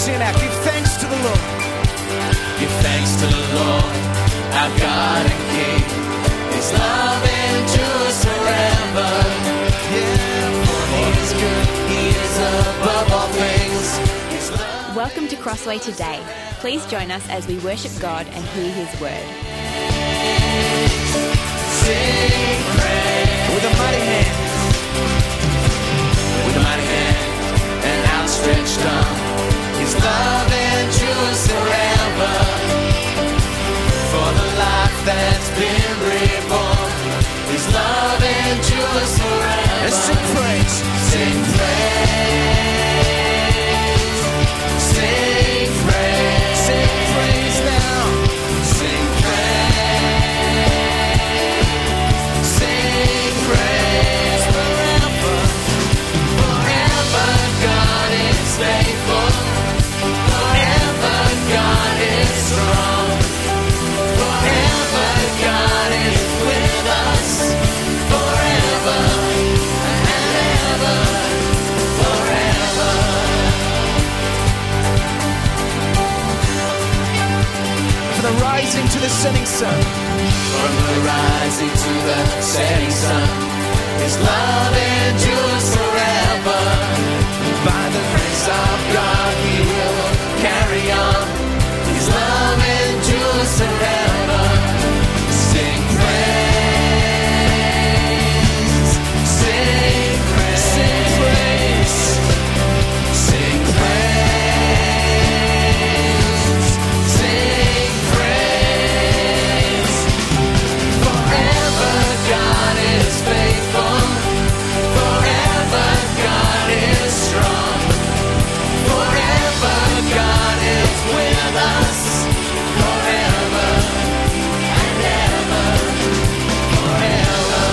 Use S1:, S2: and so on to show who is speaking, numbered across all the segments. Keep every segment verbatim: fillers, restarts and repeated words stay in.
S1: Sing it out. Give thanks to the Lord.
S2: Give thanks to the Lord, our God and King. His love endures forever.
S1: Yeah,
S2: For he is good, he is above all things. His love.
S3: Welcome to Crossway Today. Please join us as we worship God and hear his word.
S2: Sing praise.
S1: with a mighty hand.
S2: With a mighty hand and outstretched arm. His love endures forever. For the life that's been reborn. His love endures forever.
S1: Let's sing praise.
S2: Sing praise. Sing praise.
S1: Sing praise now.
S2: Sing praise. Sing praise forever. Forever God is faithful. Forever God is strong. Forever God is with us. Forever and ever. Forever.
S1: From the rising to the setting sun.
S2: From the rising to the setting sun, his love endures forever. By the grace of God we will carry on. His love endures forever. Sing praise. Sing praise.
S1: Sing praise.
S2: Sing praise. Sing praise. Forever God is faithful. Forever God is strong. Forever God is with us. Forever and ever. Forever.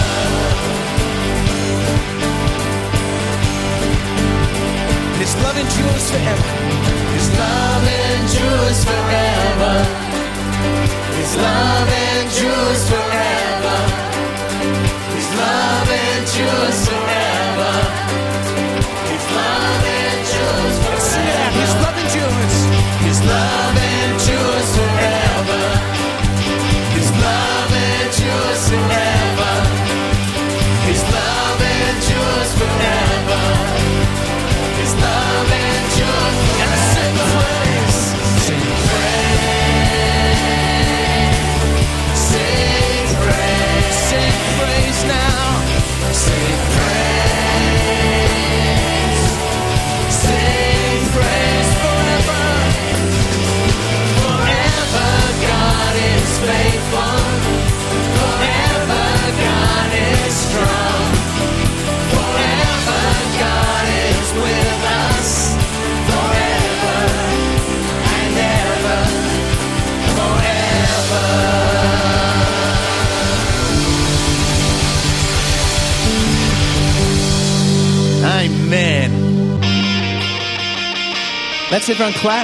S1: And his love endures forever.
S2: His love endures forever. His love endures forever. His love endures forever. His love endures
S1: Sing it out.
S2: forever.
S1: His love endures.
S2: His love endures forever. His love endures forever. His love endures forever. His love endures
S1: And sing
S2: forever.
S1: praise.
S2: Sing praise. Sing praise.
S1: Sing praise now.
S2: Sing praise. Sing praise forever. Forever God is faithful. Forever God is strong. Forever God is with us. Forever and ever. Forever.
S1: Amen. Let's everyone clap.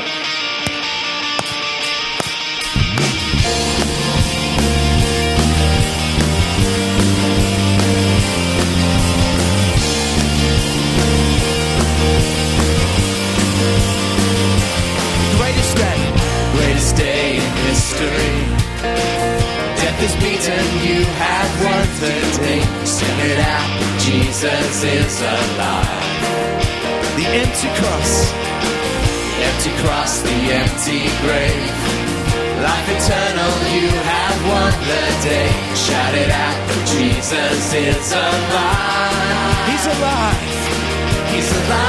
S1: Greatest day.
S2: Greatest day in history. Death is beaten, you have won the day. Sing it out, Jesus is alive.
S1: The empty cross.
S2: Empty cross, the empty grave. Life eternal, you have won the day. Shout it out, Jesus is alive.
S1: He's alive.
S2: He's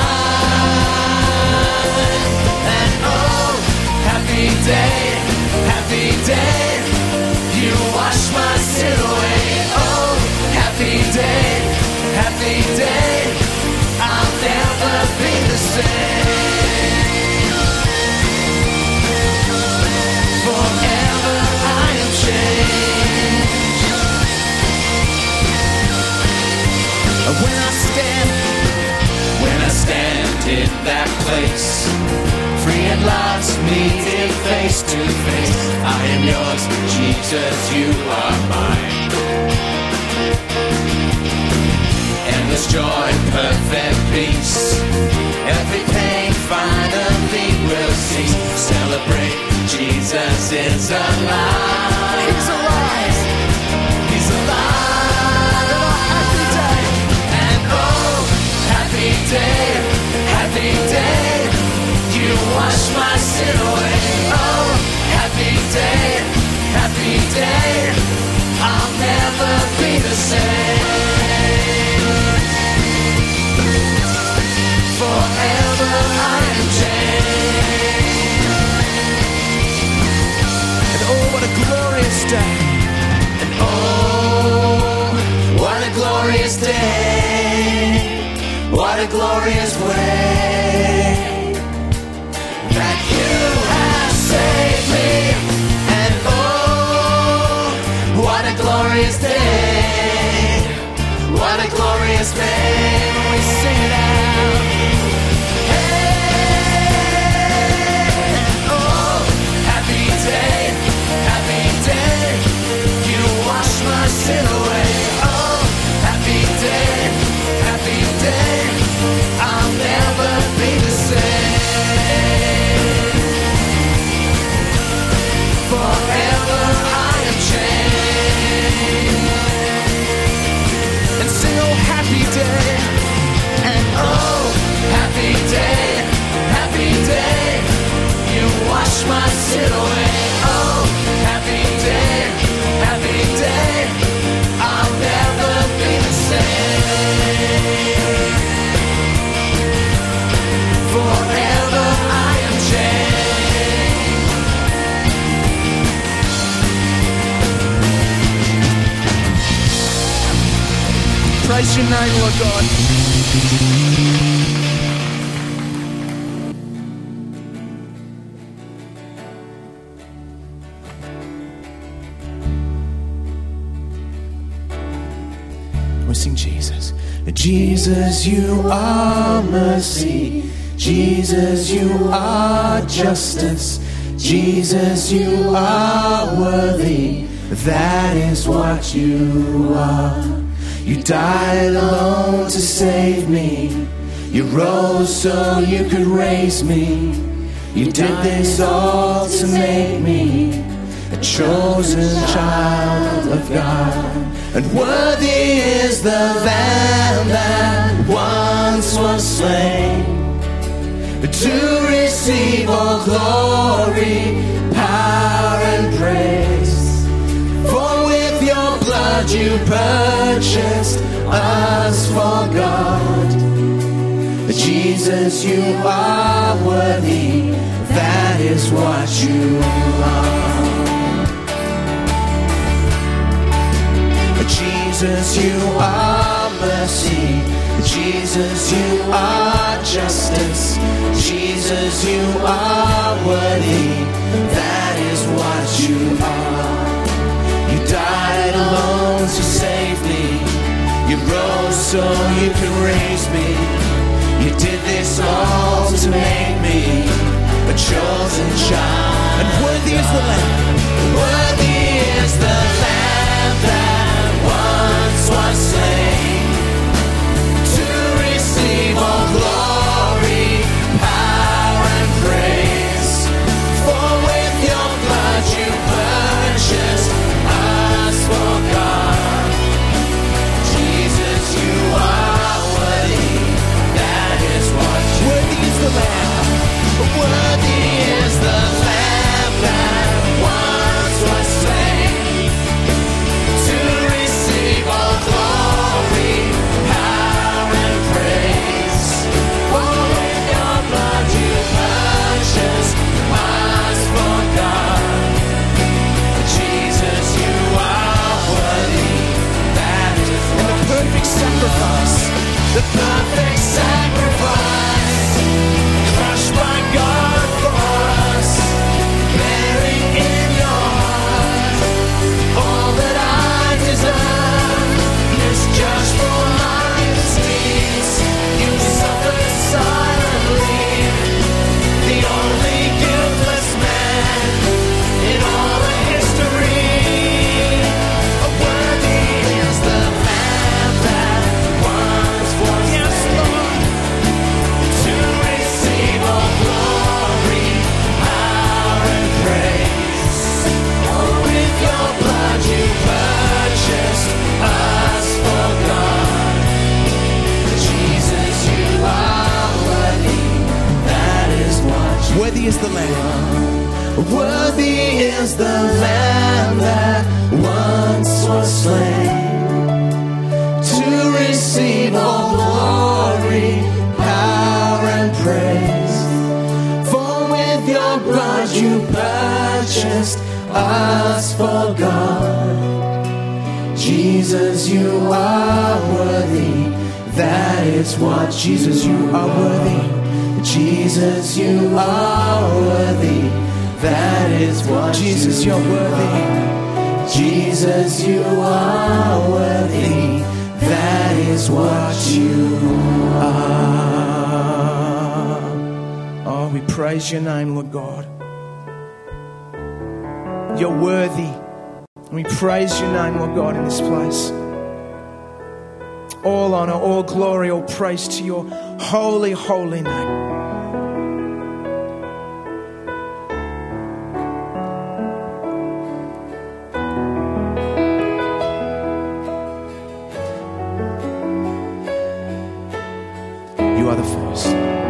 S2: alive. And oh, happy day, happy day. You wash my sin away. Oh, happy day, happy day. I'll never be the same. Forever I am changed.
S1: When I stand,
S2: When I stand in that place, free at last, meeting face to face. I am yours, Jesus, you are mine. Endless joy, perfect peace. Every pain finally will Jesus is alive.
S1: He's alive.
S2: He's alive.
S1: On a happy day.
S2: And oh, happy day, happy day. You wash my sin away. Oh, happy day, happy day. I'll never be the same. Forever I am changed.
S1: And oh, what a glorious day.
S2: And oh, what a glorious day. What a glorious way that you have saved me. And oh, what a glorious day. What a glorious day when we sing it out. Sin away. Oh, happy day, happy day. I'll never be the same. Forever I am changed.
S1: And sing, oh, happy day.
S2: And oh, happy day, happy day. You wash my sin away. Oh, happy day, happy day. I'll never be the same. Forever I am changed.
S1: Praise your name, Lord God. We sing Jesus. Jesus, you are mercy. Jesus, you are justice. Jesus, you are worthy. That is what you are. You died alone to save me. You rose so you could raise me. You did this all to make me a chosen child of God. And worthy is the Lamb that once was slain to receive all glory, power and praise. For with your blood you purchased us for God. Jesus, you are worthy. That is what you are. Jesus, you are mercy. Jesus, you are justice. Jesus, you are worthy. That is what you are. You died alone to save me. You rose so you could raise me. You did this all to make me a chosen child. And worthy is the Lamb. Worthy is the Lamb that once was slain to receive all glory, power and praise. For with your blood you purchased us for God. Jesus, you are worthy. That is what you worthy is the Lamb. Worthy is the Lamb that once was slain to receive all glory, power and praise. For with your blood you purchased us for God. Jesus, you are worthy. That is what and the perfect sacrifice, the perfect sacrifice, crushed by God for us, bearing in your heart all that I deserve. Misjudged for my misdeeds, you suffered silently. The only guiltless man in all of history. Worthy is the Lamb that once was slain. the Lamb. Worthy is the Lamb that once was slain to receive all glory, power, and praise. For with your blood you purchased us for God. Jesus, you are worthy. That is what Jesus, you are worthy. Jesus, you are worthy. That is what Jesus, you're worthy. Jesus, you are worthy. That is what you are. Oh, we praise your name, Lord God. You're worthy. And we praise your name, Lord God, in this place. All honor, all glory, all praise to your holy, holy name. You are the first.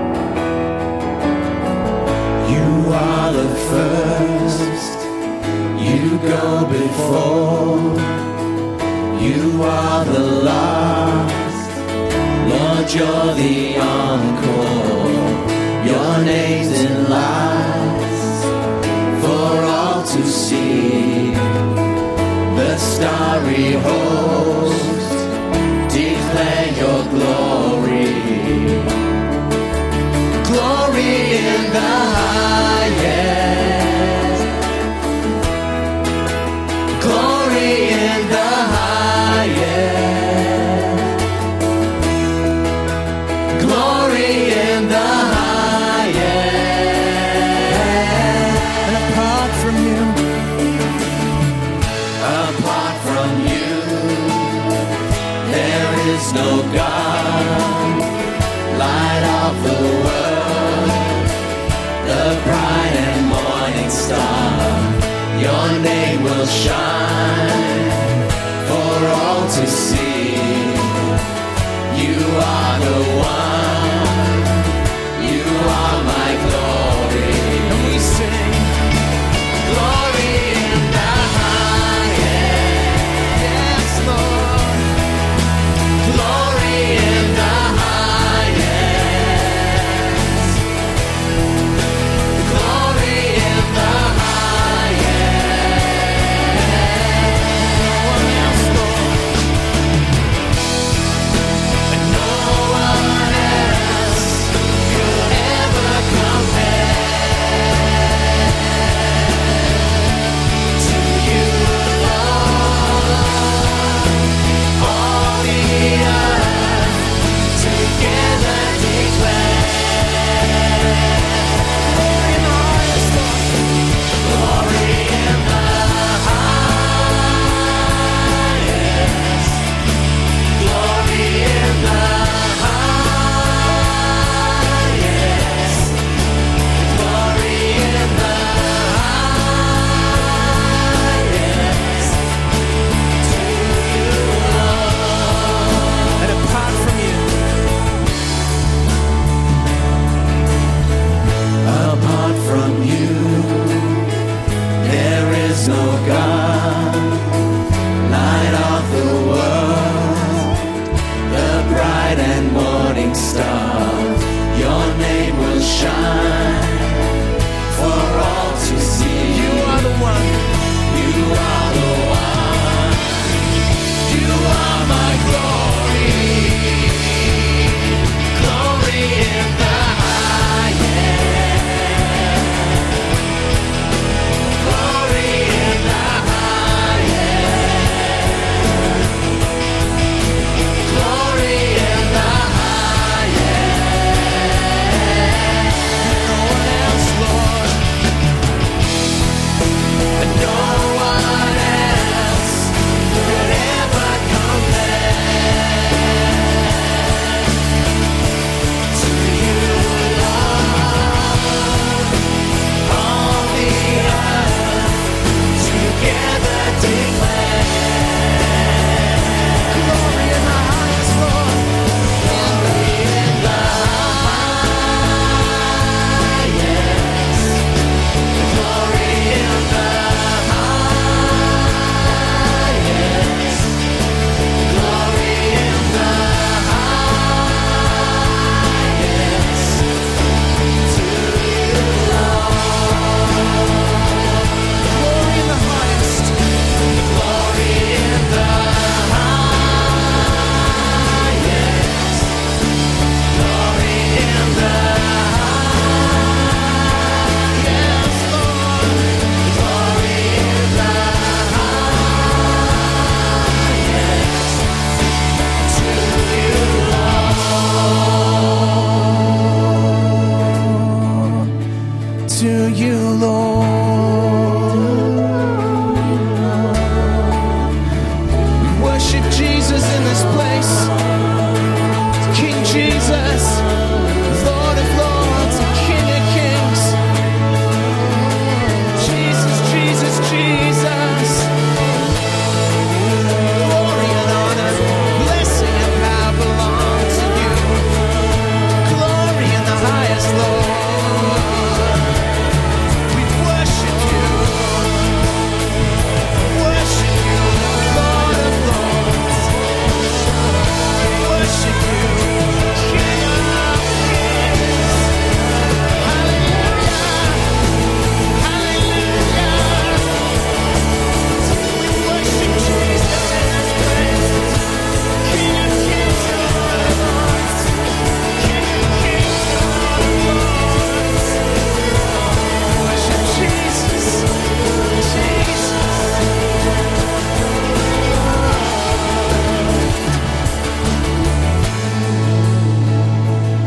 S1: You are the first. You go before. You are the last. Lord, you're the encore. Your name's in lights for all to see. The starry host declare your glory. Glory in the highest. Glory in the highest. Glory in the highest. And apart from you, apart from you, there is no God. Light of the world, the bright and morning star. Your name will shine for all to see. You are the one. You are my glory. And we sing glory in the highest. Yes, Lord. Glory in the highest. Glory in the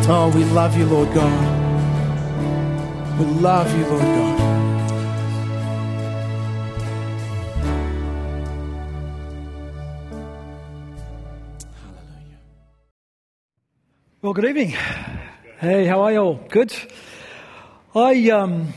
S1: Oh, we love you, Lord God. We love you, Lord God.
S4: Well, good evening. Hey, how are you all? Good? I um,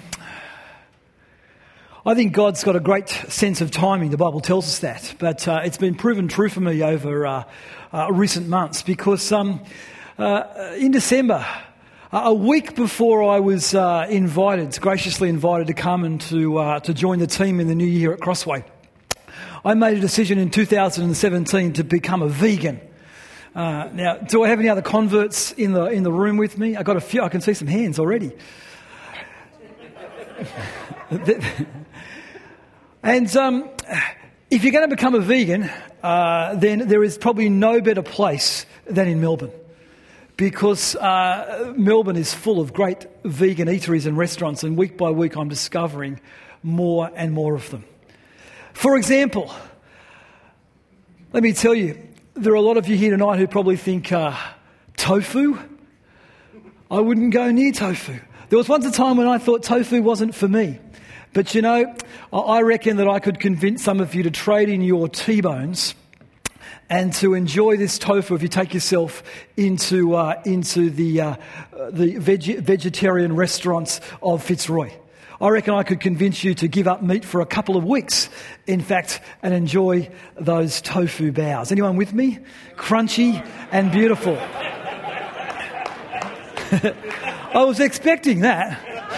S4: I think God's got a great sense of timing. The Bible tells us that. But uh, it's been proven true for me over uh, uh, recent months because um, uh, in December, a week before I was uh, invited, graciously invited to come and to, uh, to join the team in the new year at Crossway, I made a decision in two thousand seventeen to become a vegan. Uh, now, do I have any other converts in the in the room with me? I got a few. I can see some hands already. And um, if you're going to become a vegan, uh, then there is probably no better place than in Melbourne, because uh, Melbourne is full of great vegan eateries and restaurants, and week by week I'm discovering more and more of them. For example, let me tell you, there are a lot of you here tonight who probably think, uh, tofu? I wouldn't go near tofu. There was once a time when I thought tofu wasn't for me. But you know, I reckon that I could convince some of you to trade in your T-bones and to enjoy this tofu if you take yourself into uh, into the uh, the veg- vegetarian restaurants of Fitzroy. I reckon I could convince you to give up meat for a couple of weeks, in fact, and enjoy those tofu bows. Anyone with me? Crunchy and beautiful. I was expecting that.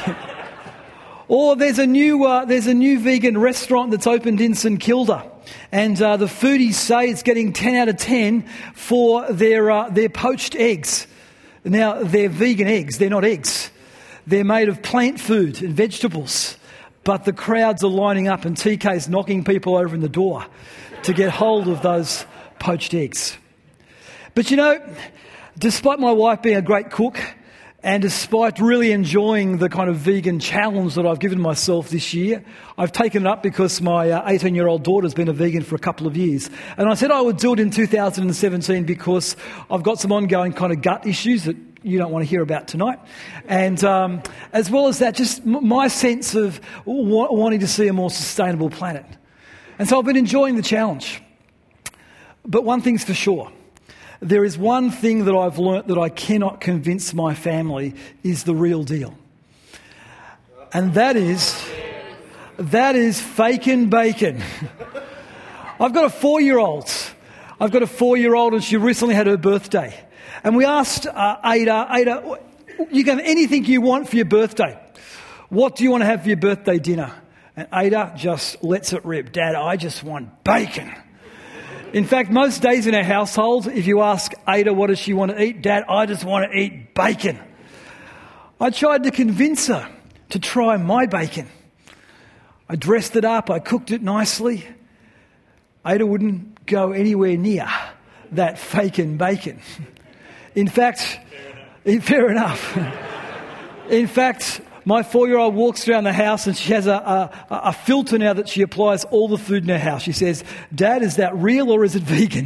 S4: Or there's a new uh, there's a new vegan restaurant that's opened in St Kilda, and uh, the foodies say it's getting ten out of ten for their uh, their poached eggs. Now they're vegan eggs; they're not eggs. They're made of plant food and vegetables, but the crowds are lining up, and T K's knocking people over in the door to get hold of those poached eggs. But you know, despite my wife being a great cook, and despite really enjoying the kind of vegan challenge that I've given myself this year, I've taken it up because my uh, eighteen-year-old daughter's been a vegan for a couple of years. And I said I would do it in two thousand seventeen because I've got some ongoing kind of gut issues that you don't want to hear about tonight. And um, as well as that, just m- my sense of w- wanting to see a more sustainable planet. And so I've been enjoying the challenge. But one thing's for sure. There is one thing that I've learnt that I cannot convince my family is the real deal. And that is, that is fakin' bacon. I've got a four-year-old. I've got a four-year-old and she recently had her birthday. And we asked uh, Ada, Ada, you can have anything you want for your birthday. What do you want to have for your birthday dinner? And Ada just lets it rip. Dad, I just want bacon. In fact, most days in our household, if you ask Ada what does she want to eat, Dad, I just want to eat bacon. I tried to convince her to try my bacon. I dressed it up, I cooked it nicely. Ada wouldn't go anywhere near that fakin' bacon. In fact, fair enough. Fair enough. In fact, my four-year-old walks around the house and she has a, a, a filter now that she applies all the food in her house. She says, Dad, is that real or is it vegan?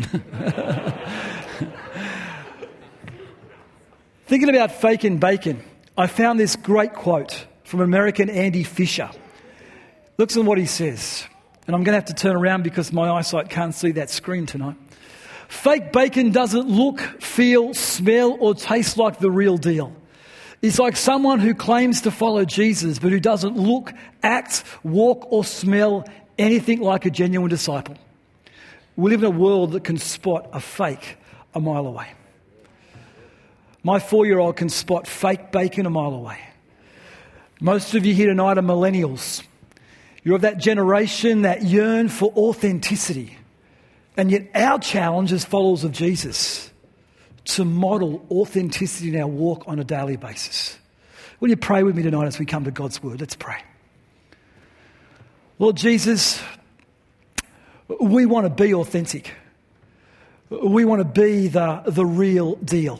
S4: Thinking about fakin' bacon, I found this great quote from American Andy Fisher. Listen to what he says. And I'm going to have to turn around because my eyesight can't see that screen tonight. Fake bacon doesn't look, feel, smell, or taste like the real deal. It's like someone who claims to follow Jesus, but who doesn't look, act, walk, or smell anything like a genuine disciple. We live in a world that can spot a fake a mile away. My four-year-old can spot fake bacon a mile away. Most of you here tonight are millennials. You're of that generation that yearn for authenticity. And yet our challenge as followers of Jesus to model authenticity in our walk on a daily basis. Will you pray with me tonight as we come to God's word? Let's pray. Lord Jesus, we want to be authentic. We want to be the, the real deal.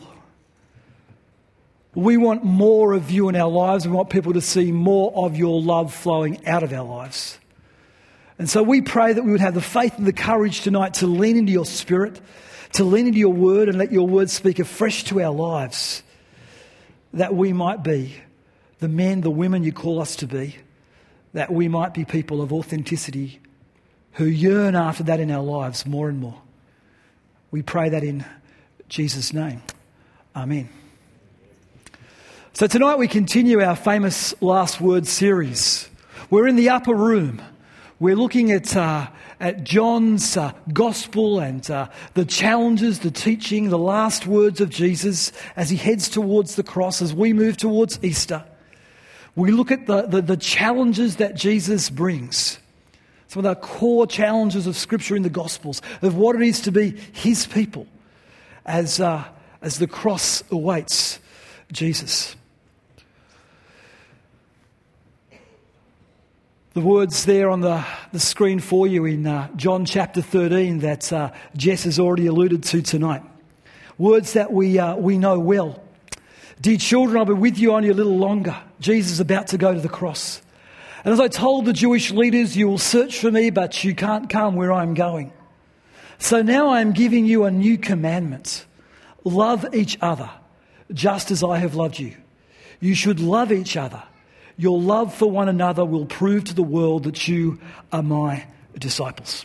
S4: We want more of you in our lives. We want people to see more of your love flowing out of our lives. And so we pray that we would have the faith and the courage tonight to lean into your spirit, to lean into your word and let your word speak afresh to our lives. that we might be the men, the women you call us to be, that we might be people of authenticity who yearn after that in our lives more and more. We pray that in Jesus' name. Amen. So tonight we continue our famous Last Word series. We're in the upper room. We're looking at uh, at John's uh, gospel and uh, the challenges, the teaching, the last words of Jesus as he heads towards the cross, as we move towards Easter. We look at the, the, the challenges that Jesus brings. Some of the core challenges of Scripture in the Gospels, of what it is to be his people as, uh, as the cross awaits Jesus. The words there on the, the screen for you in uh, John chapter thirteen that uh, Jess has already alluded to tonight. Words that we uh, we know well. Dear children, I'll be with you only a little longer. Jesus is about to go to the cross. And as I told the Jewish leaders, you will search for me, but you can't come where I'm going. So now I am giving you a new commandment. Love each other, just as I have loved you. You should love each other. Your love for one another will prove to the world that you are my disciples.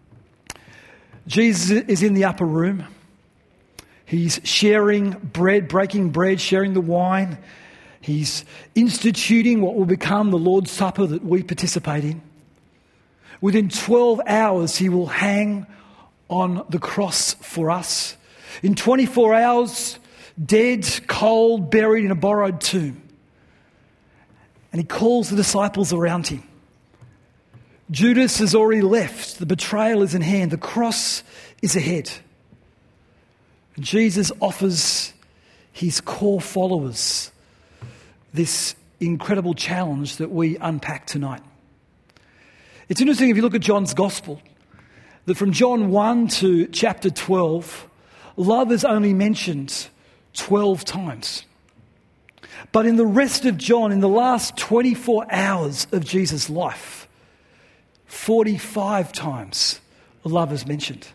S4: Jesus is in the upper room. He's sharing bread, breaking bread, sharing the wine. He's instituting what will become the Lord's Supper that we participate in. Within twelve hours, he will hang on the cross for us. In twenty-four hours, dead, cold, buried in a borrowed tomb. And he calls the disciples around him. Judas has already left. The betrayal is in hand. The cross is ahead. And Jesus offers his core followers this incredible challenge that we unpack tonight. It's interesting if you look at John's Gospel, that from John one to chapter twelve, love is only mentioned twelve times. But in the rest of John, in the last twenty-four hours of Jesus' life, forty-five times love is mentioned.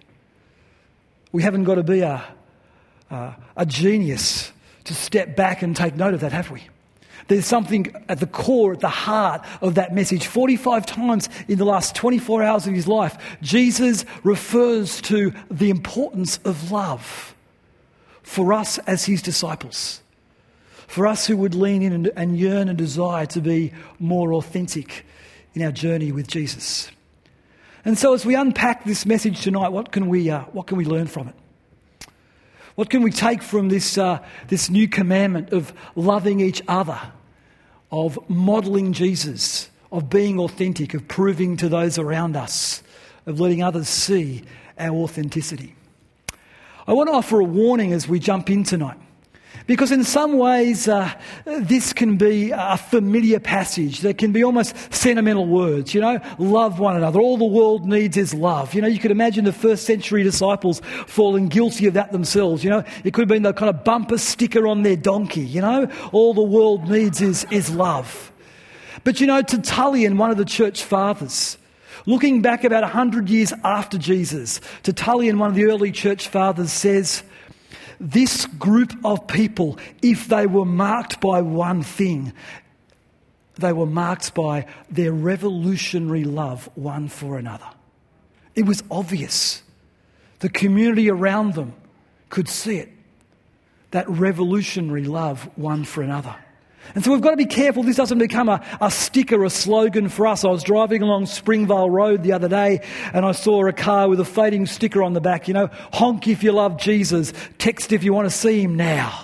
S4: We haven't got to be a, a, a genius to step back and take note of that, have we? There's something at the core, at the heart of that message. forty-five times in the last twenty-four hours of his life, Jesus refers to the importance of love for us as his disciples. For us who would lean in and, and yearn and desire to be more authentic in our journey with Jesus. And so as we unpack this message tonight, what can we uh, what can we learn from it? What can we take from this uh, this new commandment of loving each other, of modelling Jesus, of being authentic, of proving to those around us, of letting others see our authenticity? I want to offer a warning as we jump in tonight. Because in some ways, uh, this can be a familiar passage. There can be almost sentimental words, you know, love one another. All the world needs is love. You know, you could imagine the first century disciples falling guilty of that themselves, you know. It could have been the kind of bumper sticker on their donkey, you know. All the world needs is, is love. But, you know, Tertullian, one of the church fathers, looking back about one hundred years after Jesus, Tertullian, one of the early church fathers, says, this group of people, if they were marked by one thing, they were marked by their revolutionary love one for another. It was obvious. The community around them could see it. That revolutionary love one for another. And so we've got to be careful this doesn't become a, a sticker, a slogan for us. I was driving along Springvale Road the other day and I saw a car with a fading sticker on the back, you know, honk if you love Jesus, text if you want to see him now.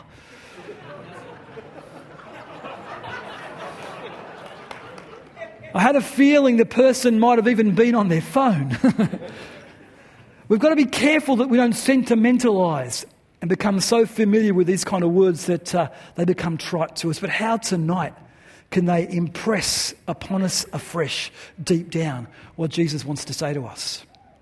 S4: I had a feeling the person might have even been on their phone. We've got to be careful that we don't sentimentalise and become so familiar with these kind of words that uh, they become trite to us. But how tonight can they impress upon us afresh, deep down, what Jesus wants to say to us?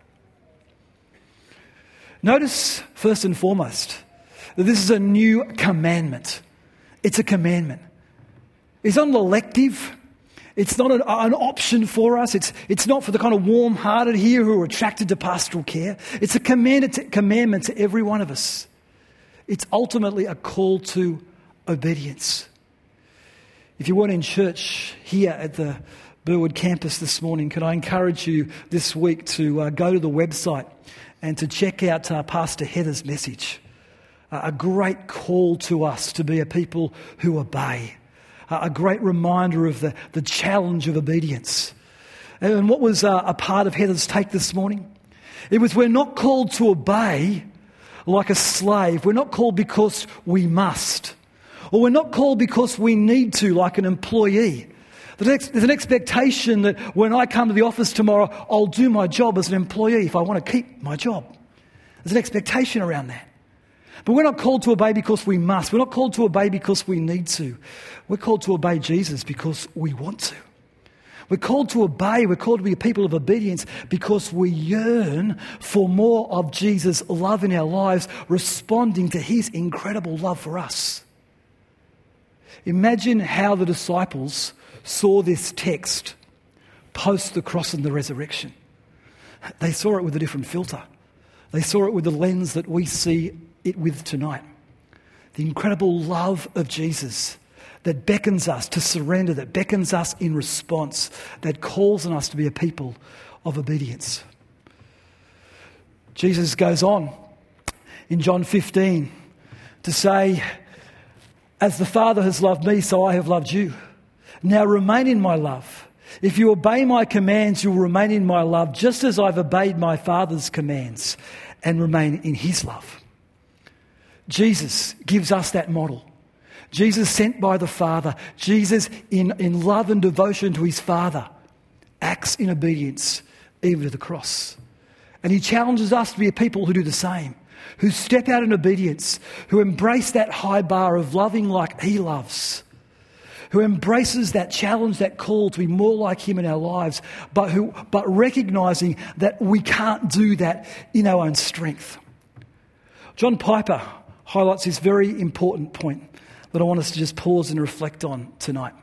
S4: Notice, first and foremost, that this is a new commandment. It's a commandment. It's not an elective. It's not an, an option for us. It's, it's not for the kind of warm-hearted here who are attracted to pastoral care. It's a commandment to, commandment to every one of us. It's ultimately a call to obedience. If you weren't in church here at the Burwood campus this morning, can I encourage you this week to uh, go to the website and to check out uh, Pastor Heather's message. Uh, a great call to us to be a people who obey. Uh, a great reminder of the, the challenge of obedience. And what was uh, a part of Heather's take this morning? It was, we're not called to obey like a slave. We're not called because we must. Or we're not called because we need to, like an employee. There's an expectation that when I come to the office tomorrow, I'll do my job as an employee if I want to keep my job. There's an expectation around that. But we're not called to obey because we must. We're not called to obey because we need to. We're called to obey Jesus because we want to. We're called to obey. We're called to be a people of obedience because we yearn for more of Jesus' love in our lives, responding to his incredible love for us. Imagine how the disciples saw this text post the cross and the resurrection. They saw it with a different filter. They saw it with the lens that we see it with tonight. The incredible love of Jesus that beckons us to surrender, that beckons us in response, that calls on us to be a people of obedience. Jesus goes on in John fifteen to say, as the Father has loved me, so I have loved you. Now remain in my love. If you obey my commands, you'll remain in my love, just as I've obeyed my Father's commands and remain in his love. Jesus gives us that model. Jesus sent by the Father. Jesus in, in love and devotion to his Father acts in obedience even to the cross. And he challenges us to be a people who do the same, who step out in obedience, who embrace that high bar of loving like he loves, who embraces that challenge, that call to be more like him in our lives, but who, but recognizing that we can't do that in our own strength. John Piper highlights this very important point that I want us to just pause and reflect on tonight.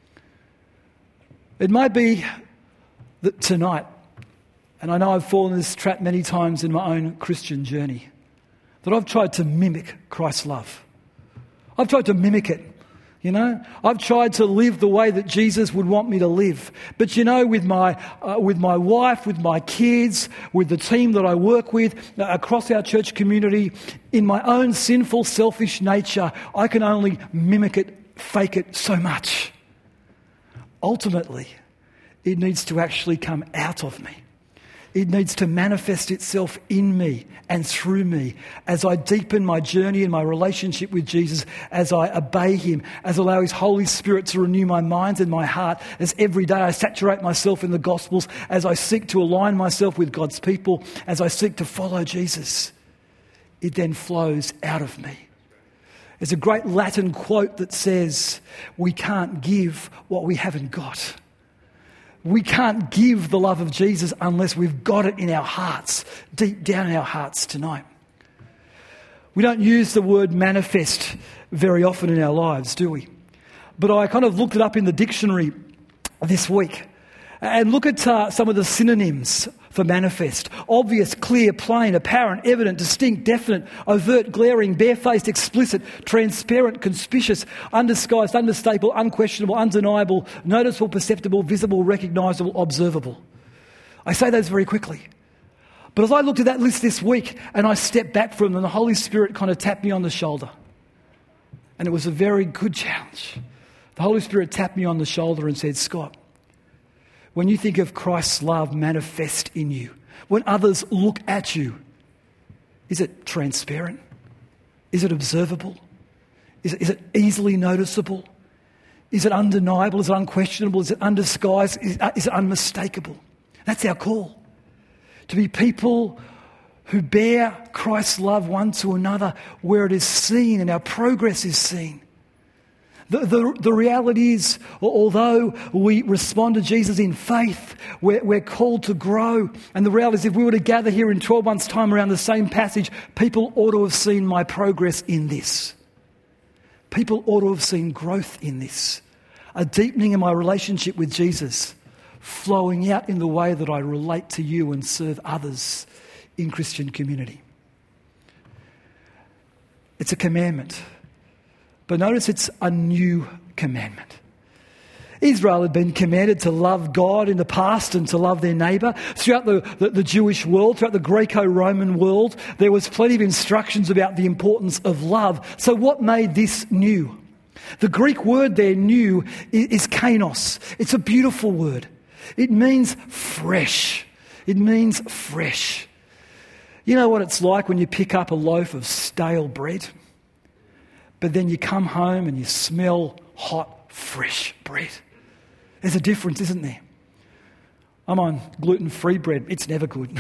S4: It might be that tonight, and I know I've fallen in this trap many times in my own Christian journey, that I've tried to mimic Christ's love. I've tried to mimic it. You know, I've tried to live the way that Jesus would want me to live. But you know, with my uh, with my wife, with my kids, with the team that I work with, uh, across our church community, in my own sinful, selfish nature, I can only mimic it, fake it so much. Ultimately, it needs to actually come out of me. It needs to manifest itself in me and through me as I deepen my journey and my relationship with Jesus, as I obey him, as I allow his Holy Spirit to renew my mind and my heart, as every day I saturate myself in the Gospels, as I seek to align myself with God's people, as I seek to follow Jesus. It then flows out of me. There's a great Latin quote that says, we can't give what we haven't got. We can't give the love of Jesus unless we've got it in our hearts, deep down in our hearts tonight. We don't use the word manifest very often in our lives, do we? But I kind of looked it up in the dictionary this week and look at uh, some of the synonyms for manifest. Obvious, clear, plain, apparent, evident, distinct, definite, overt, glaring, barefaced, explicit, transparent, conspicuous, undisguised, unmistakable, unquestionable, undeniable, noticeable, perceptible, visible, recognisable, observable. I say those very quickly. But as I looked at that list this week and I stepped back from them, the Holy Spirit kind of tapped me on the shoulder. And it was a very good challenge. The Holy Spirit tapped me on the shoulder and said, Scott, when you think of Christ's love manifest in you, when others look at you, is it transparent? Is it observable? Is it, is it easily noticeable? Is it undeniable? Is it unquestionable? Is it undisguised? Is, is it unmistakable? That's our call. To be people who bear Christ's love one to another where it is seen and our progress is seen. The, the, the reality is, although we respond to Jesus in faith, we're, we're called to grow. And the reality is, if we were to gather here in twelve months' time around the same passage, people ought to have seen my progress in this. People ought to have seen growth in this. A deepening in my relationship with Jesus, flowing out in the way that I relate to you and serve others in Christian community. It's a commandment. But notice it's a new commandment. Israel had been commanded to love God in the past and to love their neighbour. Throughout the, the, the Jewish world, throughout the Greco-Roman world, there was plenty of instructions about the importance of love. So what made this new? The Greek word there, new, is, is kainos. It's a beautiful word. It means fresh. It means fresh. You know what it's like when you pick up a loaf of stale bread, but then you come home and you smell hot, fresh bread. There's a difference, isn't there? I'm on gluten-free bread. It's never good.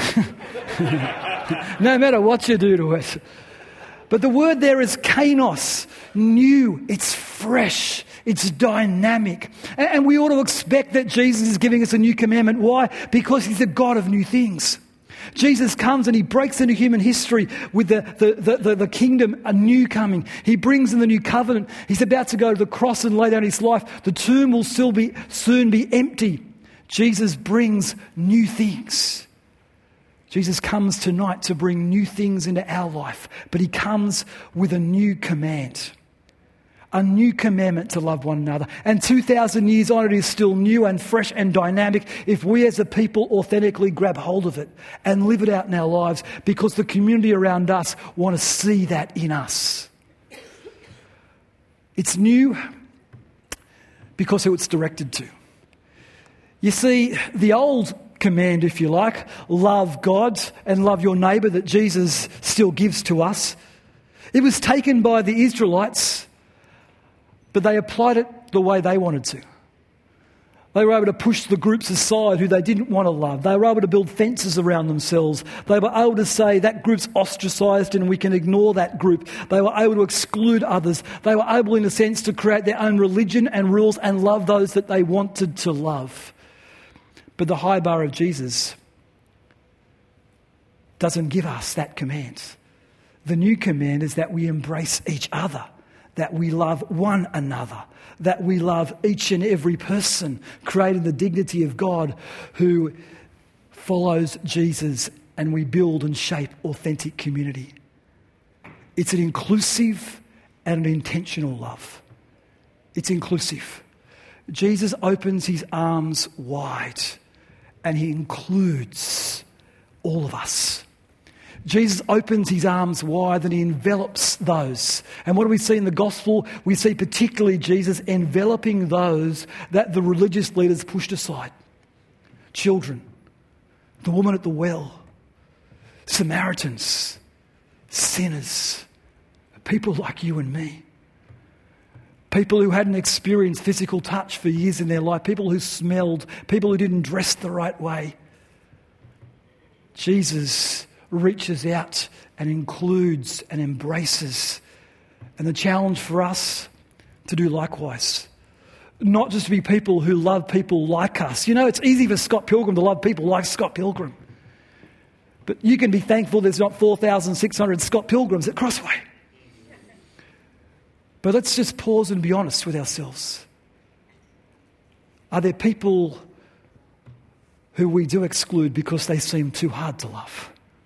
S4: No matter what you do to it. But the word there is kainos, new, it's fresh, it's dynamic. And we ought to expect that Jesus is giving us a new commandment. Why? Because he's a God of new things. Jesus comes and he breaks into human history with the, the, the, the, the kingdom, a new coming. He brings in the new covenant. He's about to go to the cross and lay down his life. The tomb will still be soon be empty. Jesus brings new things. Jesus comes tonight to bring new things into our life, but he comes with a new command. A new commandment to love one another. And two thousand years on, it is still new and fresh and dynamic if we as a people authentically grab hold of it and live it out in our lives, because the community around us want to see that in us. It's new because who it's directed to. You see, the old command, if you like, love God and love your neighbour, that Jesus still gives to us, it was taken by the Israelites, but they applied it the way they wanted to. They were able to push the groups aside who they didn't want to love. They were able to build fences around themselves. They were able to say that group's ostracised and we can ignore that group. They were able to exclude others. They were able, in a sense, to create their own religion and rules and love those that they wanted to love. But the high bar of Jesus doesn't give us that command. The new command is that we embrace each other, that we love one another, that we love each and every person created in the dignity of God who follows Jesus, and we build and shape authentic community. It's an inclusive and an intentional love. It's inclusive. Jesus opens his arms wide and he includes all of us. Jesus opens his arms wide and he envelops those. And what do we see in the gospel? We see particularly Jesus enveloping those that the religious leaders pushed aside. Children, the woman at the well, Samaritans, sinners, people like you and me. People who hadn't experienced physical touch for years in their life. People who smelled. People who didn't dress the right way. Jesus reaches out and includes and embraces. And the challenge for us to do likewise. Not just to be people who love people like us. You know, it's easy for Scott Pilgrim to love people like Scott Pilgrim. But you can be thankful there's not four thousand six hundred Scott Pilgrims at Crossway. But let's just pause and be honest with ourselves. Are there people who we do exclude because they seem too hard to love?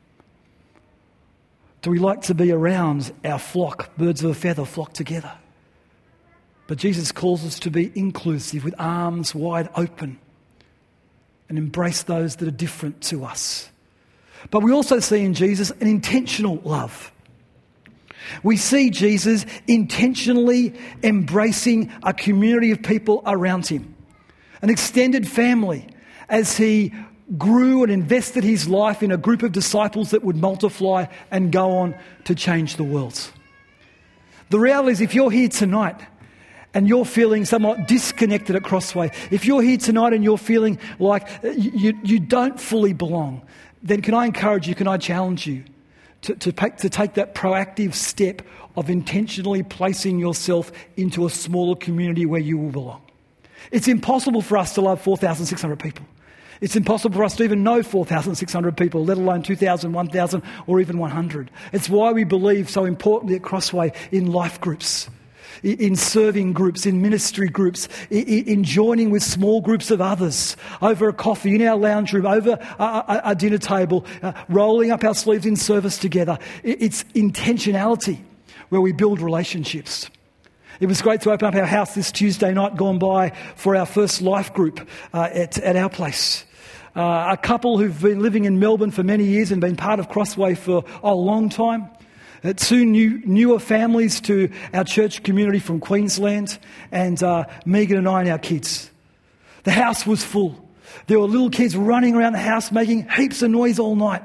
S4: Do we like to be around our flock, birds of a feather flock together? But Jesus calls us to be inclusive with arms wide open and embrace those that are different to us. But we also see in Jesus an intentional love. We see Jesus intentionally embracing a community of people around him, an extended family, as he grew and invested his life in a group of disciples that would multiply and go on to change the world. The reality is, if you're here tonight and you're feeling somewhat disconnected at Crossway, if you're here tonight and you're feeling like you, you don't fully belong, then can I encourage you, can I challenge you to, to, take, to take that proactive step of intentionally placing yourself into a smaller community where you will belong. It's impossible for us to love four thousand six hundred people. It's impossible for us to even know four thousand six hundred people, let alone two thousand, one thousand, or even one hundred. It's why we believe so importantly at Crossway in life groups, in serving groups, in ministry groups, in joining with small groups of others, over a coffee, in our lounge room, over a dinner table, uh, rolling up our sleeves in service together. It's intentionality where we build relationships. It was great to open up our house this Tuesday night gone by for our first life group uh, at, at our place. Uh, a couple who've been living in Melbourne for many years and been part of Crossway for a long time. Uh, two new, newer families to our church community from Queensland, and uh, Megan and I and our kids. The house was full. There were little kids running around the house making heaps of noise all night.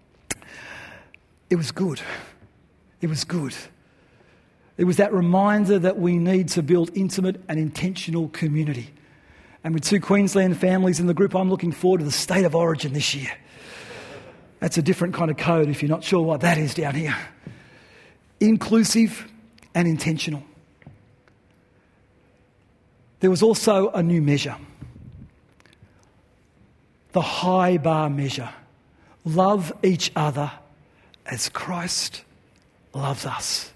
S4: It was good. It was good. It was that reminder that we need to build intimate and intentional community. And with two Queensland families in the group, I'm looking forward to the State of Origin this year. That's a different kind of code if you're not sure what that is down here. Inclusive and intentional. There was also a new measure. The high bar measure. Love each other as Christ loves us.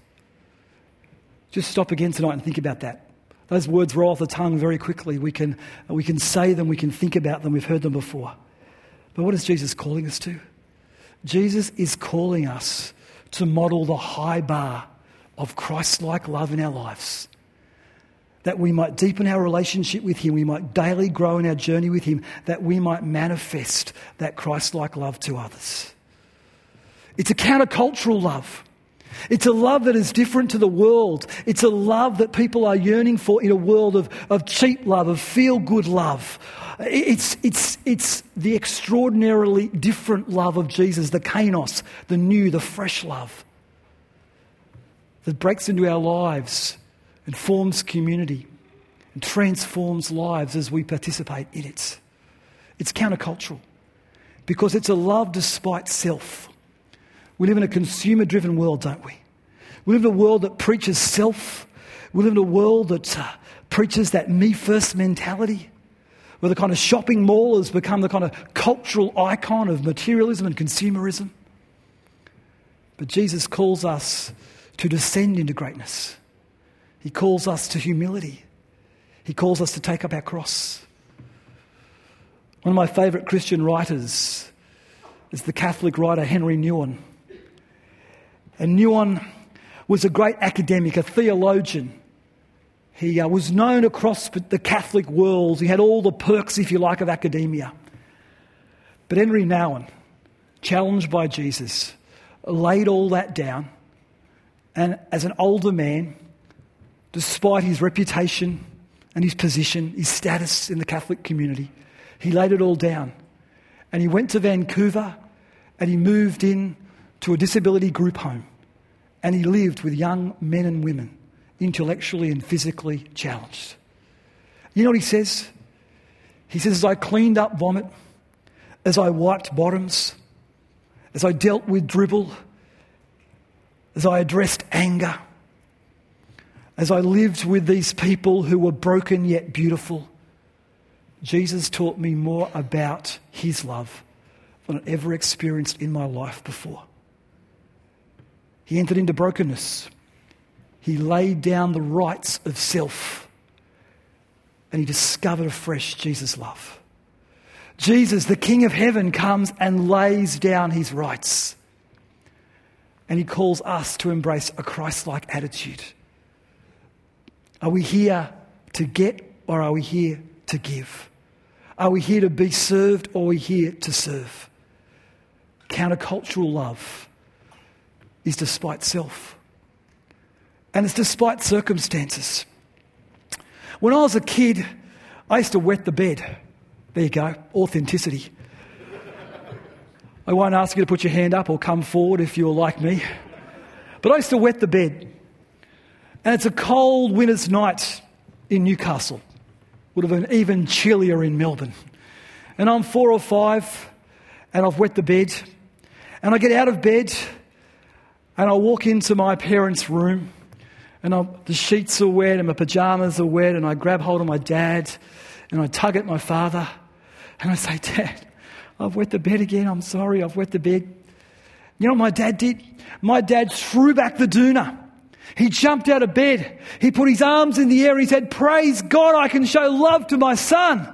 S4: Just stop again tonight and think about that. Those words roll off the tongue very quickly. We can, we can say them, we can think about them, we've heard them before. But what is Jesus calling us to? Jesus is calling us to model the high bar of Christ-like love in our lives. That we might deepen our relationship with him, we might daily grow in our journey with him, that we might manifest that Christ-like love to others. It's a countercultural love. It's a love that is different to the world. It's a love that people are yearning for in a world of, of cheap love, of feel-good love. It's, it's, it's the extraordinarily different love of Jesus, the kainos, the new, the fresh love that breaks into our lives and forms community and transforms lives as we participate in it. It's countercultural because it's a love despite self. We live in a consumer-driven world, don't we? We live in a world that preaches self. We live in a world that uh, preaches that me-first mentality, where the kind of shopping mall has become the kind of cultural icon of materialism and consumerism. But Jesus calls us to descend into greatness. He calls us to humility. He calls us to take up our cross. One of my favourite Christian writers is the Catholic writer Henry Nouwen. And Nouwen was a great academic, a theologian. He uh, was known across the Catholic world. He had all the perks, if you like, of academia. But Henry Nouwen, challenged by Jesus, laid all that down. And as an older man, despite his reputation and his position, his status in the Catholic community, he laid it all down. And he went to Vancouver and he moved in to a disability group home. And he lived with young men and women, intellectually and physically challenged. You know what he says? He says, as I cleaned up vomit, as I wiped bottoms, as I dealt with dribble, as I addressed anger, as I lived with these people who were broken yet beautiful, Jesus taught me more about his love than I'd ever experienced in my life before. He entered into brokenness. He laid down the rights of self. And he discovered afresh Jesus' love. Jesus, the King of heaven, comes and lays down his rights. And he calls us to embrace a Christ-like attitude. Are we here to get, or are we here to give? Are we here to be served, or are we here to serve? Countercultural love is despite self. And it's despite circumstances. When I was a kid, I used to wet the bed. There you go, authenticity. I won't ask you to put your hand up or come forward if you're like me. But I used to wet the bed. And it's a cold winter's night in Newcastle. Would have been even chillier in Melbourne. And I'm four or five, and I've wet the bed. And I get out of bed, and I walk into my parents' room, and I, the sheets are wet, and my pyjamas are wet, and I grab hold of my dad, and I tug at my father, and I say, Dad, I've wet the bed again. I'm sorry, I've wet the bed. You know what my dad did? My dad threw back the doona. He jumped out of bed. He put his arms in the air. He said, praise God, I can show love to my son.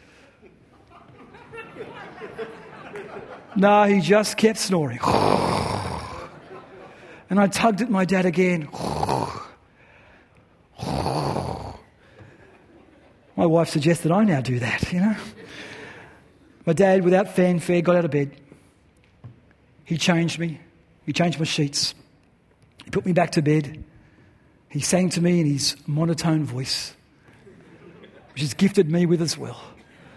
S4: No, he just kept snoring. And I tugged at my dad again. My wife suggested I now do that, you know. My dad, without fanfare, got out of bed. He changed me. He changed my sheets. He put me back to bed. He sang to me in his monotone voice, which he's gifted me with as well.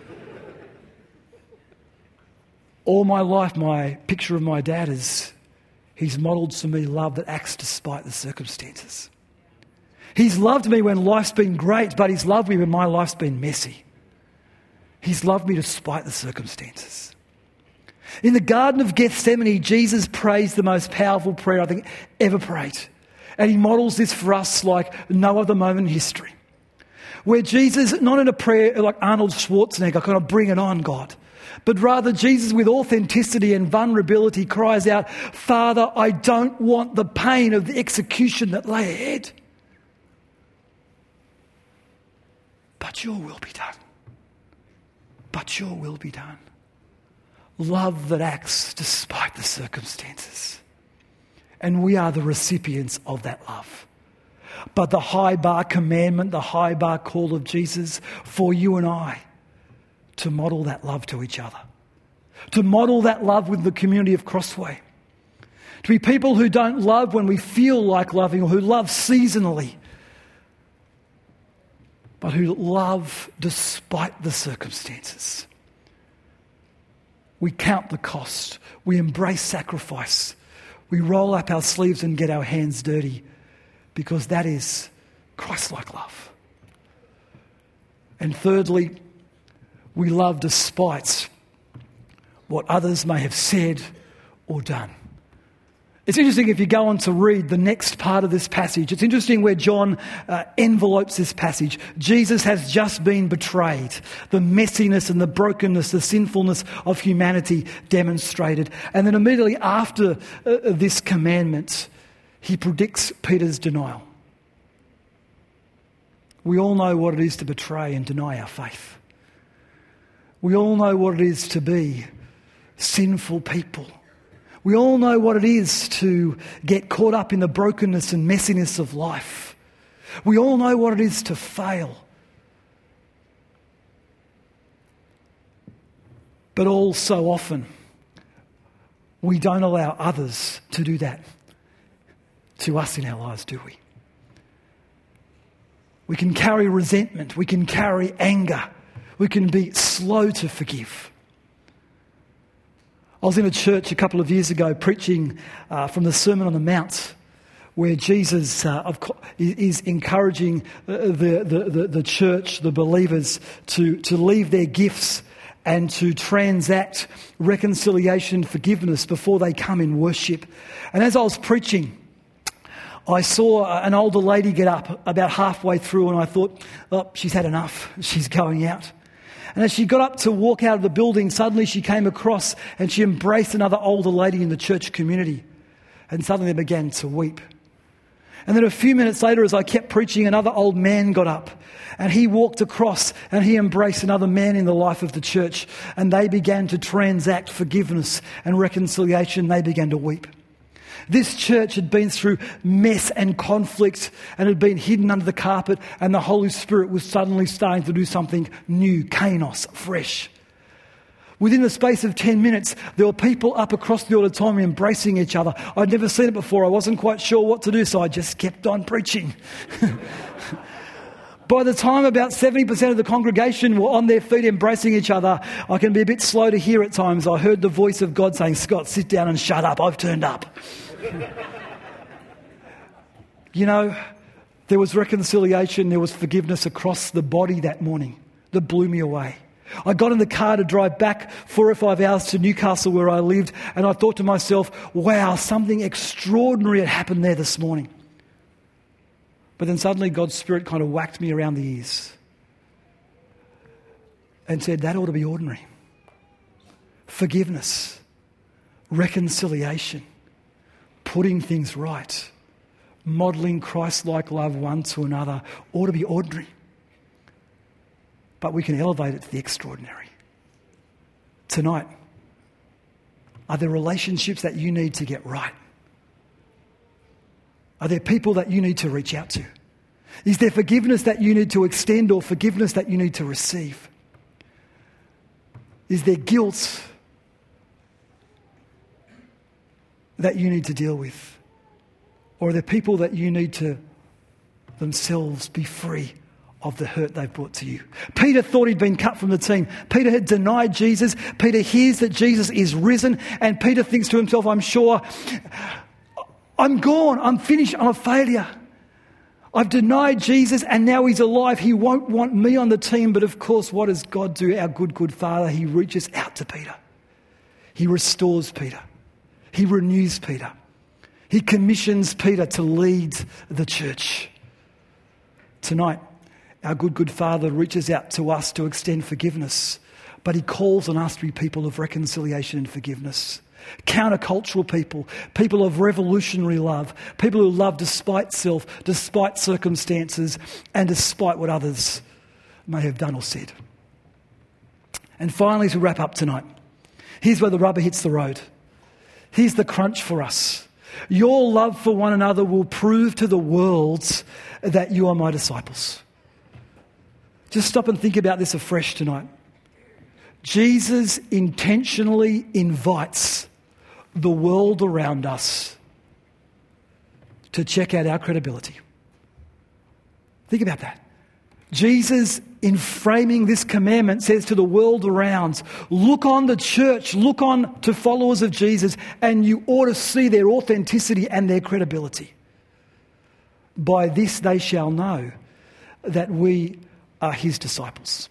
S4: All my life, my picture of my dad is he's modelled to me love that acts despite the circumstances. He's loved me when life's been great, but he's loved me when my life's been messy. He's loved me despite the circumstances. In the Garden of Gethsemane, Jesus prays the most powerful prayer I think ever prayed. And he models this for us like no other moment in history. Where Jesus, not in a prayer like Arnold Schwarzenegger, kind of bring it on, God. But rather Jesus with authenticity and vulnerability cries out, Father, I don't want the pain of the execution that lay ahead. But your will be done. But your will be done. Love that acts despite the circumstances. And we are the recipients of that love. But the high bar commandment, the high bar call of Jesus for you and I to model that love to each other. To model that love with the community of Crossway. To be people who don't love when we feel like loving or who love seasonally. But who love despite the circumstances. We count the cost. We embrace sacrifice. We roll up our sleeves and get our hands dirty because that is Christ-like love. And thirdly, we love despite what others may have said or done. It's interesting if you go on to read the next part of this passage. It's interesting where John uh, envelopes this passage. Jesus has just been betrayed. The messiness and the brokenness, the sinfulness of humanity demonstrated. And then immediately after uh, this commandment, he predicts Peter's denial. We all know what it is to betray and deny our faith. We all know what it is to be sinful people. We all know what it is to get caught up in the brokenness and messiness of life. We all know what it is to fail. But all so often, we don't allow others to do that to us in our lives, do we? We can carry resentment. We can carry anger. We can be slow to forgive. I was in a church a couple of years ago preaching uh, from the Sermon on the Mount, where Jesus uh, of co- is encouraging the, the, the, the church, the believers, to, to leave their gifts and to transact reconciliation, forgiveness before they come in worship. And as I was preaching, I saw an older lady get up about halfway through, and I thought, oh, she's had enough. She's going out. And as she got up to walk out of the building, suddenly she came across and she embraced another older lady in the church community. And suddenly they began to weep. And then a few minutes later, as I kept preaching, another old man got up and he walked across and he embraced another man in the life of the church. And they began to transact forgiveness and reconciliation. They began to weep. This church had been through mess and conflict and had been hidden under the carpet, and the Holy Spirit was suddenly starting to do something new, kainos, fresh. Within the space of ten minutes, there were people up across the auditorium embracing each other. I'd never seen it before. I wasn't quite sure what to do, so I just kept on preaching. By the time about seventy percent of the congregation were on their feet embracing each other, I can be a bit slow to hear at times. I heard the voice of God saying, Scott, sit down and shut up. I've turned up. You know, there was reconciliation, there was forgiveness across the body that morning that blew me away. I got in the car to drive back four or five hours to Newcastle where I lived, and I thought to myself, wow, something extraordinary had happened there this morning. But then suddenly God's Spirit kind of whacked me around the ears and said, that ought to be ordinary. Forgiveness, reconciliation, putting things right, modelling Christ-like love one to another ought to be ordinary. But we can elevate it to the extraordinary. Tonight, are there relationships that you need to get right? Are there people that you need to reach out to? Is there forgiveness that you need to extend or forgiveness that you need to receive? Is there guilt that you need to deal with? Or are there people that you need to themselves be free of the hurt they've brought to you? Peter thought he'd been cut from the team. Peter had denied Jesus. Peter hears that Jesus is risen, and Peter thinks to himself, I'm sure, I'm gone, I'm finished, I'm a failure. I've denied Jesus and now he's alive. He won't want me on the team. But of course, what does God do? Our good, good Father, he reaches out to Peter. He restores Peter. He renews Peter. He commissions Peter to lead the church. Tonight, our good, good Father reaches out to us to extend forgiveness, but he calls on us to be people of reconciliation and forgiveness. Countercultural people, people of revolutionary love, people who love despite self, despite circumstances, and despite what others may have done or said. And finally, to wrap up tonight, here's where the rubber hits the road. Here's the crunch for us. Your love for one another will prove to the world that you are my disciples. Just stop and think about this afresh tonight. Jesus intentionally invites the world around us to check out our credibility. Think about that. Jesus, in framing this commandment, says to the world around, look on the church, look on to followers of Jesus, and you ought to see their authenticity and their credibility. By this they shall know that we are his disciples.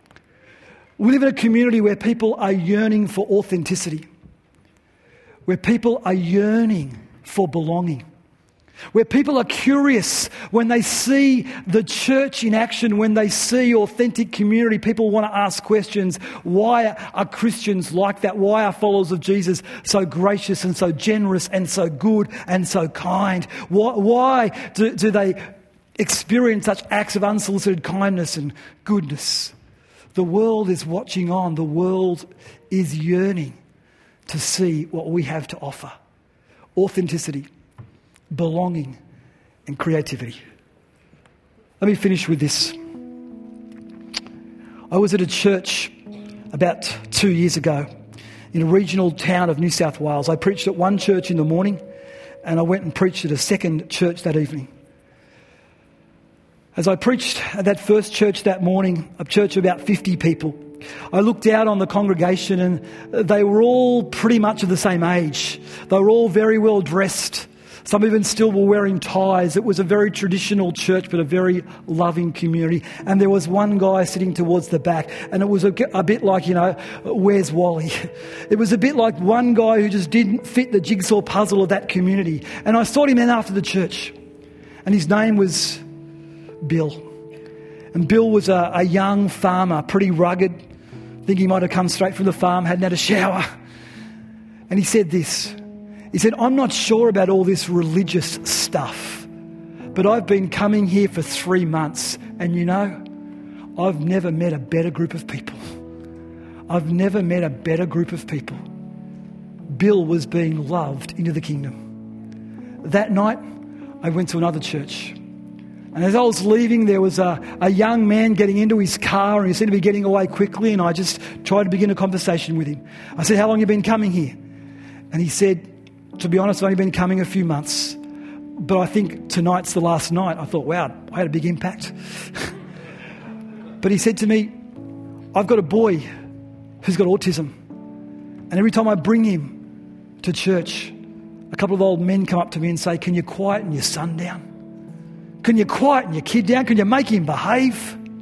S4: We live in a community where people are yearning for authenticity, where people are yearning for belonging, where people are curious when they see the church in action, when they see authentic community. People want to ask questions. Why are Christians like that? Why are followers of Jesus so gracious and so generous and so good and so kind? Why, why do, do they experience such acts of unsolicited kindness and goodness? The world is watching on. The world is yearning to see what we have to offer. Authenticity, belonging, and creativity. Let me finish with this. I was at a church about two years ago in a regional town of New South Wales. I preached at one church in the morning and I went and preached at a second church that evening. As I preached at that first church that morning, a church of about fifty people, I looked out on the congregation and they were all pretty much of the same age. They were all very well dressed. Some even still were wearing ties. It was a very traditional church, but a very loving community. And there was one guy sitting towards the back, and it was a, a bit like, you know, where's Wally? It was a bit like one guy who just didn't fit the jigsaw puzzle of that community. And I sought him in after the church, and his name was Bill. And Bill was a, a young farmer, pretty rugged. I think he might have come straight from the farm, hadn't had a shower. And he said this. He said, I'm not sure about all this religious stuff, but I've been coming here for three months and you know, I've never met a better group of people. I've never met a better group of people. Bill was being loved into the kingdom. That night, I went to another church. And as I was leaving, there was a, a young man getting into his car and he seemed to be getting away quickly, and I just tried to begin a conversation with him. I said, how long have you been coming here? And he said, to be honest, I've only been coming a few months, but I think tonight's the last night. I thought, wow, I had a big impact. But he said to me, I've got a boy who's got autism, and every time I bring him to church, a couple of old men come up to me and say, can you quieten your son down? Can you quieten your kid down? Can you make him behave?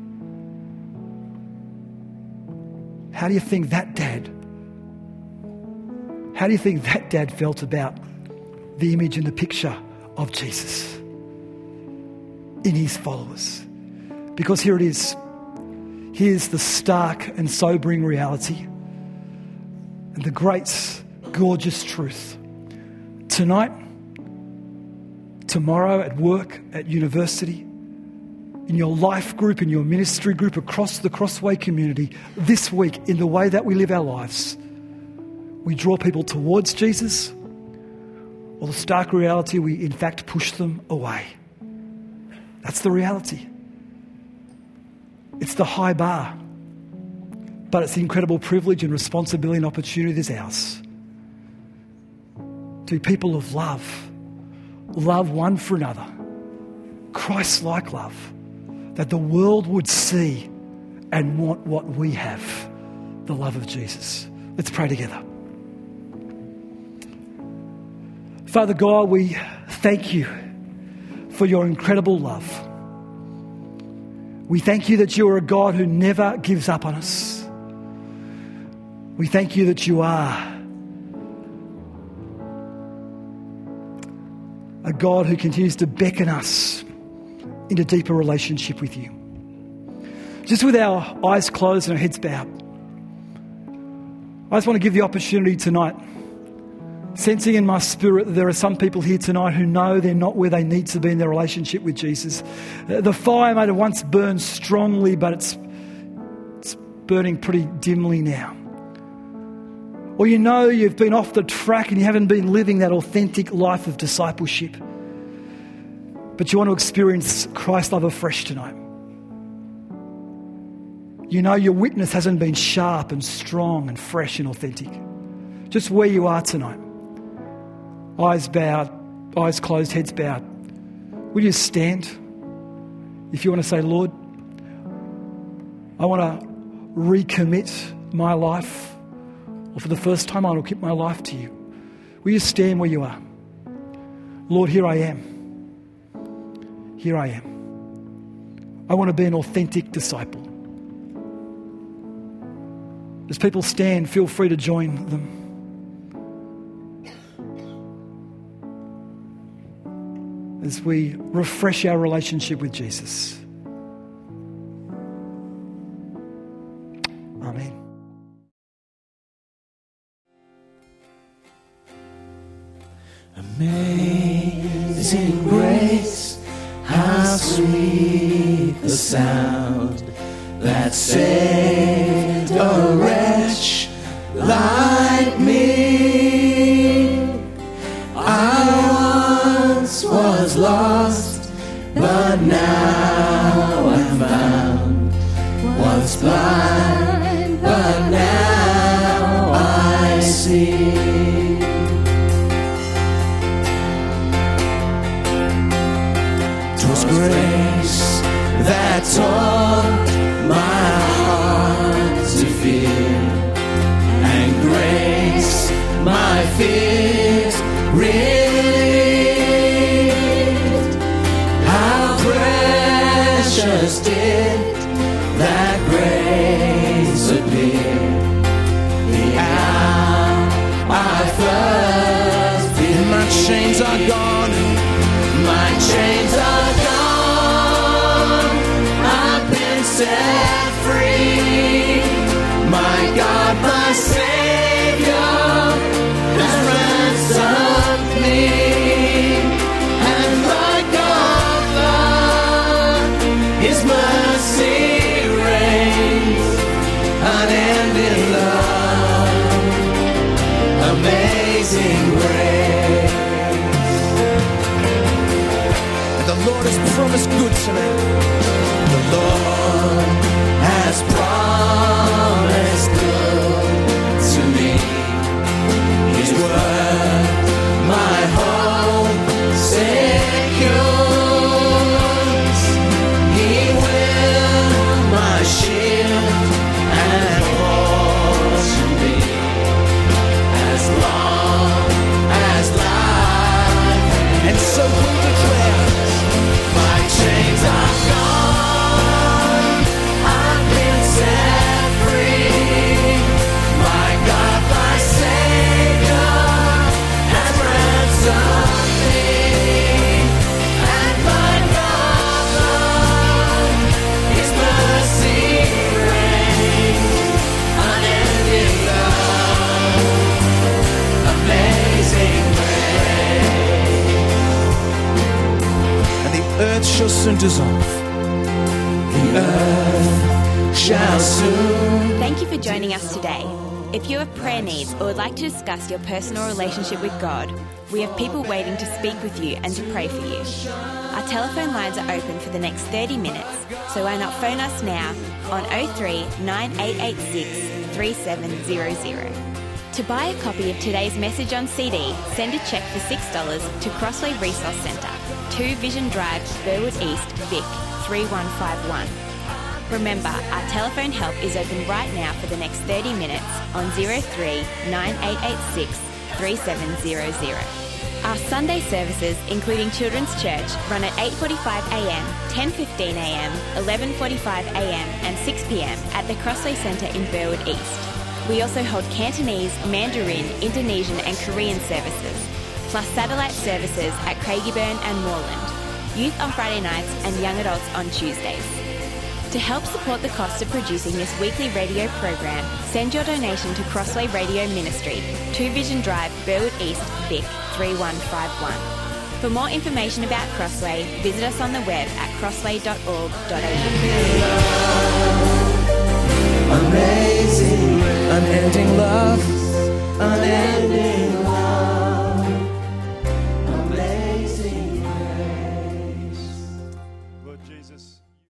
S4: How do you think that dad How do you think that dad felt about the image and the picture of Jesus in his followers? Because here it is. Here's the stark and sobering reality and the great, gorgeous truth. Tonight, tomorrow at work, at university, in your life group, in your ministry group, across the Crossway community, this week, in the way that we live our lives, we draw people towards Jesus, or the stark reality, we in fact push them away. That's the reality. It's the high bar. But it's the incredible privilege and responsibility and opportunity that's ours. To be people of love. Love one for another. Christ-like love. That the world would see and want what we have. The love of Jesus. Let's pray together. Father God, we thank you for your incredible love. We thank you that you are a God who never gives up on us. We thank you that you are a God who continues to beckon us into deeper relationship with you. Just with our eyes closed and our heads bowed, I just want to give the opportunity tonight, sensing in my spirit that there are some people here tonight who know they're not where they need to be in their relationship with Jesus. The fire might have once burned strongly, but it's, it's burning pretty dimly now. Or you know you've been off the track and you haven't been living that authentic life of discipleship. But you want to experience Christ's love afresh tonight. You know your witness hasn't been sharp and strong and fresh and authentic. Just where you are tonight. Eyes bowed, eyes closed, heads bowed. Will you stand? If you want to say, Lord, I want to recommit my life. Or for the first time, I will give my life to you. Will you stand where you are? Lord, here I am. Here I am. I want to be an authentic disciple. As people stand, feel free to join them. As we refresh our relationship with Jesus. Amen.
S1: Amazing grace, how sweet the sound that saved a wretch like me. I once was lost, but now I'm found. Once blind, but now I see. Grace that taught my heart to fear, and grace my fears relieved. How precious did that grace appear the hour I thirsted. My chains are gone, my chains are set free. My God, my Savior has ransomed me, and my God, His mercy reigns, unending love, amazing grace. And the Lord has promised good to me. The Lord has promised good to me. His word, my hope secures. He will my shield and portion be, as long as life. And so we declare, my chains are gone. Earth shall soon dissolve. The earth shall soon.
S3: Thank you for joining us today. If you have prayer needs or would like to discuss your personal relationship with God, we have people waiting to speak with you and to pray for you. Our telephone lines are open for the next thirty minutes, so why not phone us now on oh three nine eight eight six three seven zero zero. To buy a copy of today's message on C D, send a cheque for six dollars to Crossway Resource Centre, two Vision Drive, Burwood East, Vic, three one five one. Remember, our telephone help is open right now for the next thirty minutes on oh three nine eight eight six three seven zero zero. Our Sunday services, including Children's Church, run at eight forty-five a m, ten fifteen a m, eleven forty-five a m and six p m at the Crossway Centre in Burwood East. We also hold Cantonese, Mandarin, Indonesian and Korean services, plus satellite services at Craigieburn and Moreland, youth on Friday nights and young adults on Tuesdays. To help support the cost of producing this weekly radio program, send your donation to Crossway Radio Ministry, two Vision Drive, Burwood East, Vic, three one five one. For more information about Crossway, visit us on the web at crossway dot org dot a u.
S1: Amazing, unending love, unending